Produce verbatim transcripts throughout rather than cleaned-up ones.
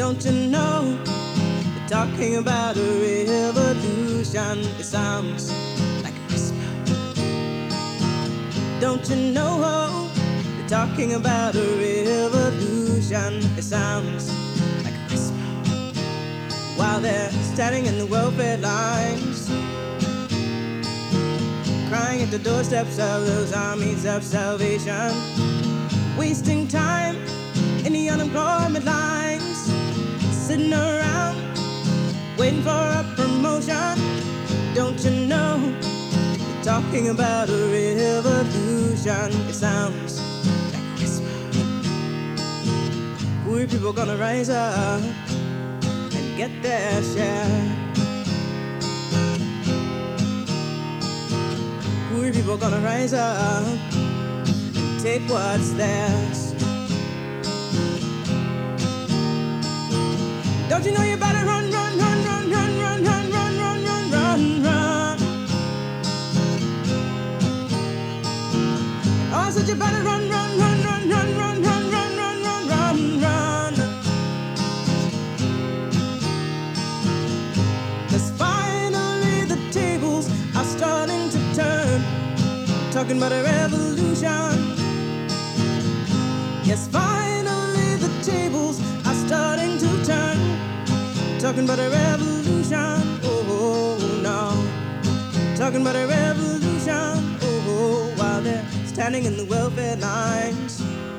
Don't you know they're talking about a revolution? It sounds like a whisper. Don't you know they're talking about a revolution? It sounds like a whisper. While they're standing in the welfare lines, crying at the doorsteps of those armies of salvation, wasting time in the unemployment lines, sitting around waiting for a promotion. Don't you know they're talking about a revolution? It sounds like a whisper. Poor people gonna rise up and get their share. Poor people gonna rise up and take what's theirs. Don't you know you better run, run, run, run, run, run, run, run, run, run, run, run. Oh, I said you better run, run, run, run, run, run, run, run, run, run, run, run. 'Cause finally the tables are starting to turn, talking about a revolution. Yes, finally the tables are starting to turn, talking about a revolution. Oh, no. Talking about a revolution. Oh, while they're standing in the welfare lines,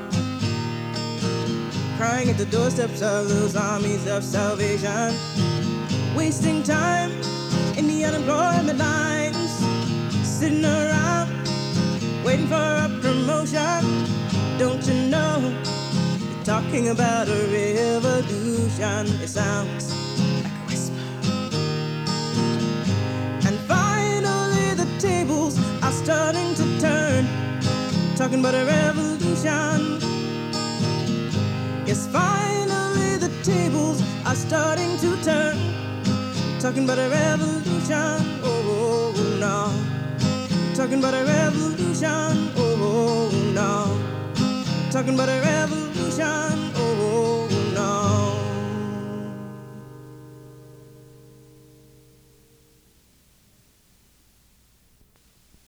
crying at the doorsteps of those armies of salvation, wasting time in the unemployment lines, sitting around waiting for a promotion. Don't you know they're talking about a revolution? It sounds like a whisper. And finally the tables are starting to turn, talking about a revolution. Yes, finally the tables are starting to turn, talking about a revolution. Oh, no. Talking about a revolution. Oh, no. Talking about a revolution.